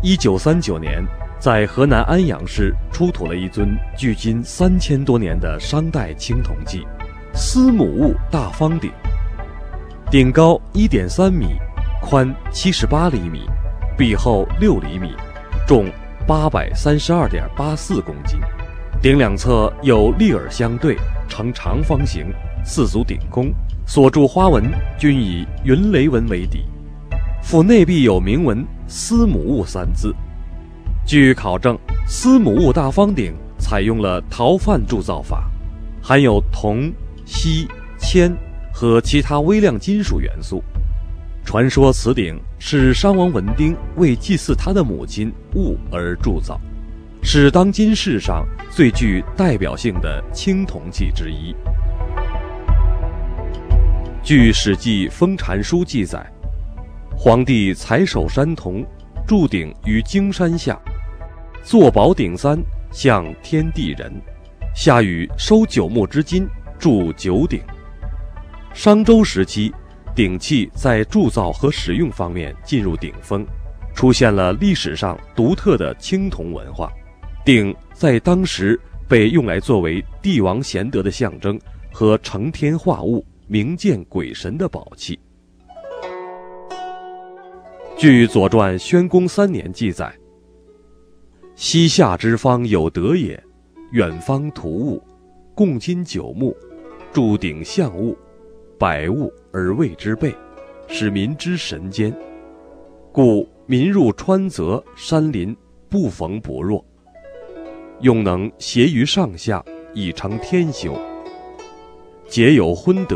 1939年，在河南安阳市出土了一尊距今3000多年的商代青铜器——司母戊大方鼎。鼎高1.3米，宽78厘米，壁厚6厘米，重832.84公斤。鼎两侧有立耳相对，呈长方形，4足鼎弓，所铸花纹均以云雷纹为底。腹内壁有铭文“司母戊”3字。据考证，司母戊大方鼎采用了陶范铸造法，含有铜、锡、铅和其他微量金属元素。传说此鼎是商王文丁为祭祀他的母亲戊而铸造，是当今世上最具代表性的青铜器之一。据《史记·封禅书》记载，皇帝采首山铜，铸鼎于荆山下，坐宝鼎3，向天地人，下禹收9牧之金，铸9鼎。商周时期，鼎器在铸造和使用方面进入顶峰，出现了历史上独特的青铜文化。鼎在当时被用来作为帝王贤德的象征和承天化物、明鉴鬼神的宝器。据《左传·宣公3年》记载，西夏之方有德也，远方图物，共金9牧，铸鼎象物，百物而谓之备，使民之神间。故民入川泽山林，不逢不弱，用能协于上下，以成天修。皆有昏德